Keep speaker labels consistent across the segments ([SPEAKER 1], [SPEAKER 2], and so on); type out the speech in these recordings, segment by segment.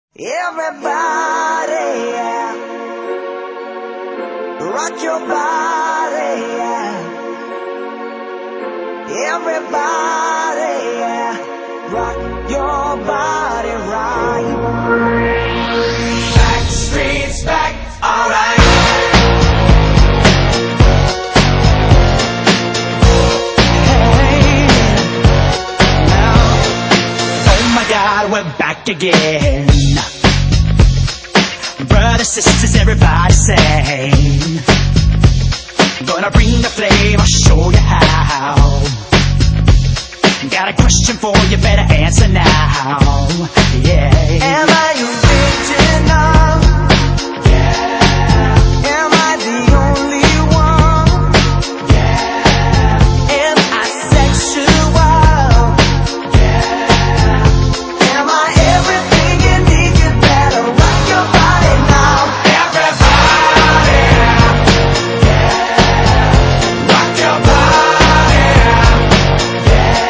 [SPEAKER 1] Everybody, yeah. Rock your body, yeah. Everybody, yeah. Rock your body right. Back streets back, alright. Hey, now, oh my God, we're back again. Brothers, sisters, everybody sing. Gonna bring the flame, I'll show you how. Got a question for you, better answer now. Yeah. Am I original? Yeah. Am I the only one? Yeah. Am I sexual? Yeah. Am I everything you need? You better rock your body now. Everybody, yeah. Rock your body, yeah.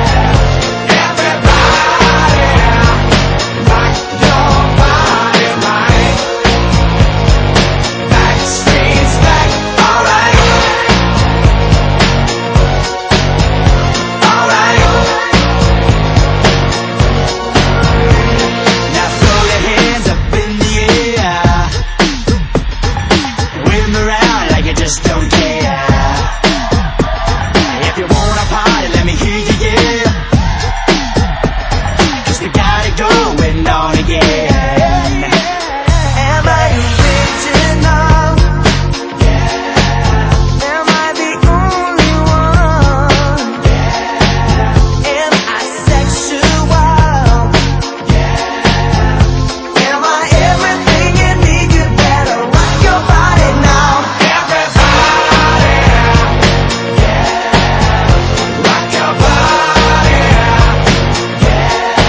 [SPEAKER 1] Everybody, rock your body right. Back streets back, alright. Alright. Now throw your hands up in the air. Wave 'em around like you just don't care. If you wanna party, let me hear you, yeah. 'Cause we got it going on again. Am I original? Yeah. Am I the only one? Yeah. Am I sexual? Yeah. Am I everything you need? You better rock your body now. Everybody, yeah. Rock your body, yeah.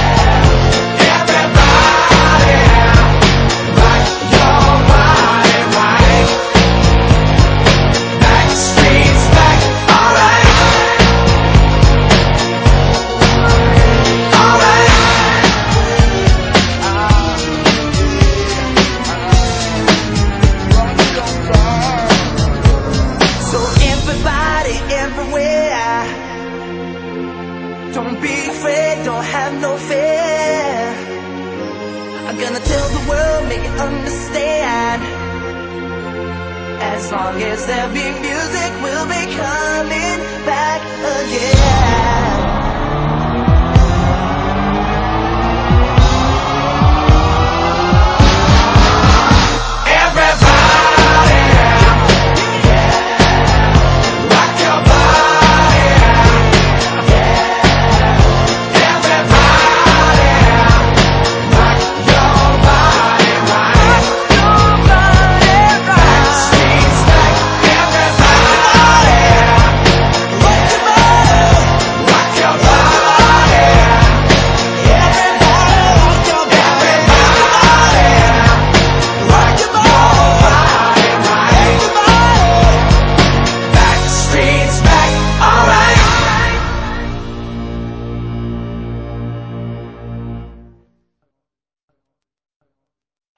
[SPEAKER 1] Everybody, rock your body right. Back streets back, alright. Alright. So everybody, everywhere, don't be afraid, don't have no fear. I'm gonna tell the world, make it understand. As long as there be music, we'll be coming back again.